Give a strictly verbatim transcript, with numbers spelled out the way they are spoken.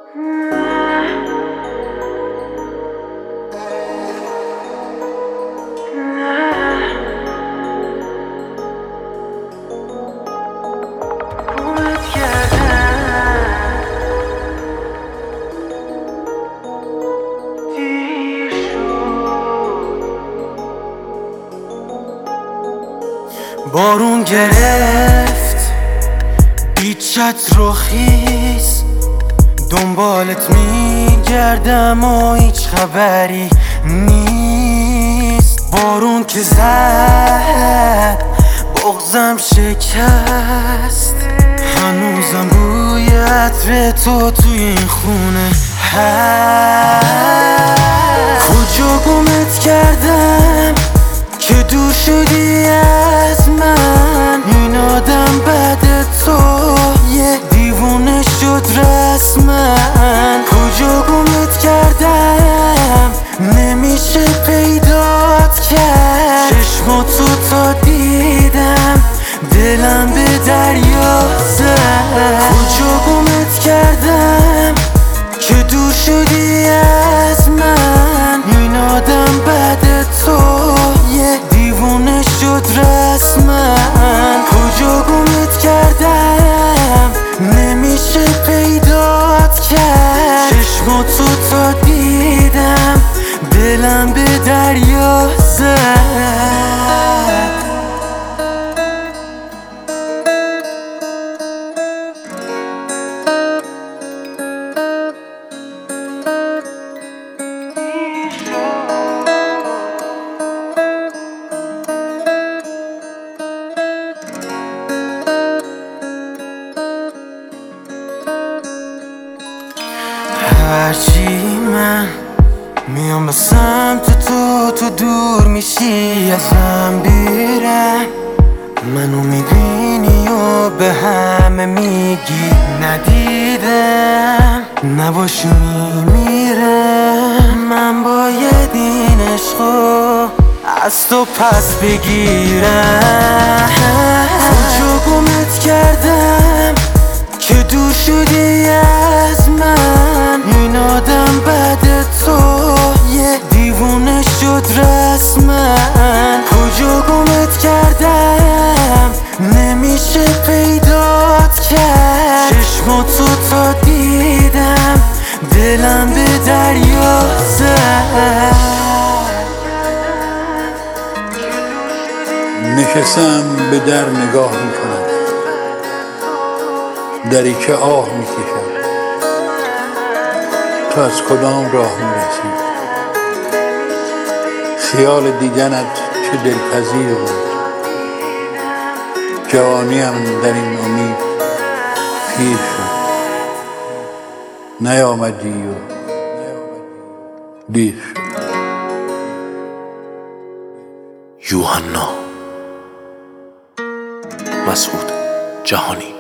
بارون گرفت بیچت رو خیز، دنبالت میگردم و هیچ خبری نیست. بارون که زد بغضم شکست، هنوزم بوی عطر تو توی این خونه هست. کجا گمت کردم که دور شدی از من؟ این آدم بعد تو یه دیوونه شد رسما. کجا گمت کردم نمیشه پیدات کرد؟ چشماتو تا دیدم دلم به دریا زد. کجا گمت کردم که دور شدی از من؟ این آدم بعد تو یه دیوونه شد رسما. کجا گمت کردم نمیشه پیدات کرد؟ چشماتو تا دیدم دلم به دریا زد. هرچی من میام به سمت تو، تو دور میشی ازم بیرم. منو میبینی و به همه میگی ندیدم، نباشی میمیرم. من باید این عشقو از تو پس بگیرم. کجا گمت کردم که دور شدی از من؟ این آدم بعد تو یه دیوونه شد رسما. کجا گمت کردم نمیشه پیدات کرد؟ چشماتو تا دیدم دلم به دریا زد. نشستم به در نگاه میکنم، دری که آه میکشد. تو از کدام راه میرسی؟ خیال دیدنت چه دلپذیر بود. جوانیم در این امید پیر شد، نیامدی و دیر شد. یوحنا مسعود جهانی.